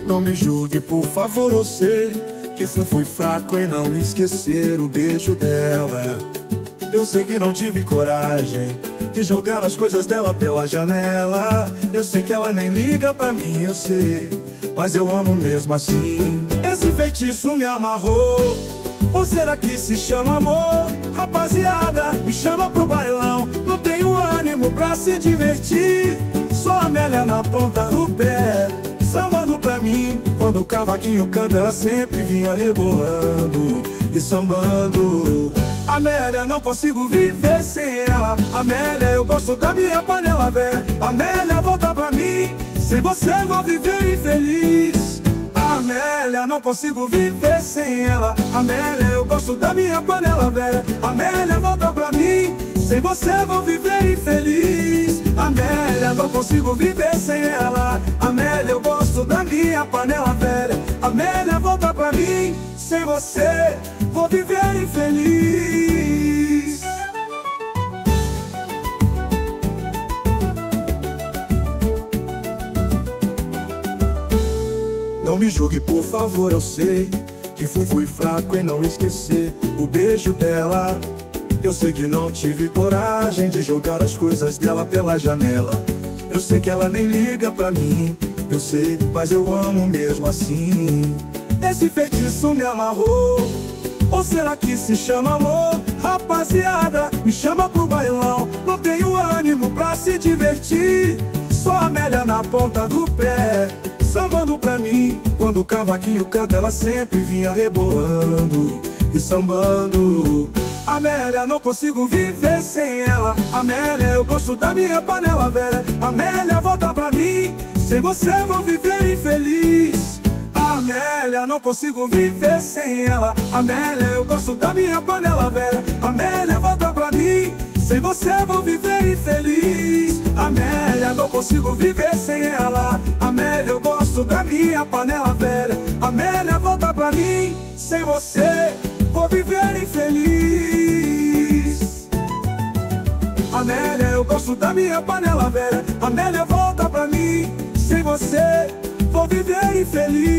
Não me julgue, por favor, eu sei que fui fraco em não esquecer o beijo dela. Eu sei que não tive coragem de jogar as coisas dela pela janela. Eu sei que ela nem liga pra mim, eu sei, mas eu amo mesmo assim. Esse feitiço me amarrou, ou será que se chama amor? Rapaziada, me chama pro bailão, não tenho ânimo pra se divertir. Só a Amélia na ponta do pé, sambando pra mim. Quando o cavaquinho canta, ela sempre vinha rebolando e sambando. Amélia, não consigo viver sem ela. Amélia, eu gosto da minha panela velha. Amélia, volta pra mim, sem você vou viver infeliz. Amélia, não consigo viver sem ela. Amélia, eu gosto da minha panela velha. Amélia, volta pra mim, sem você vou viver infeliz. Amélia, não consigo viver sem ela. Amélia, eu gosto da minha panela velha. Amélia, volta pra mim, sem você vou viver infeliz. Não me julgue, por favor, eu sei que fui fraco em não esquecer o beijo dela. Eu sei que não tive coragem de jogar as coisas dela pela janela. Eu sei que ela nem liga pra mim, eu sei, mas eu amo mesmo assim. Esse feitiço me amarrou, ou será que se chama amor? Rapaziada, me chama pro bailão, não tenho ânimo pra se divertir. Só a Amélia na ponta do pé, sambando pra mim. Quando o cavaquinho canta, ela sempre vinha rebolando e sambando. Amélia, não consigo viver sem ela. Amélia, eu gosto da minha panela velha. Amélia, volta pra mim, sem você vou viver infeliz. Amélia, não consigo viver sem ela. Amélia, eu gosto da minha panela velha. Amélia, volta pra mim, sem você vou viver infeliz. Amélia, não consigo viver sem ela. Amélia, eu gosto da minha panela velha. Amélia, volta pra mim, sem você vou viver infeliz. Amélia, eu gosto da minha panela velha. Amélia, volta pra mim, sem você vou viver infeliz.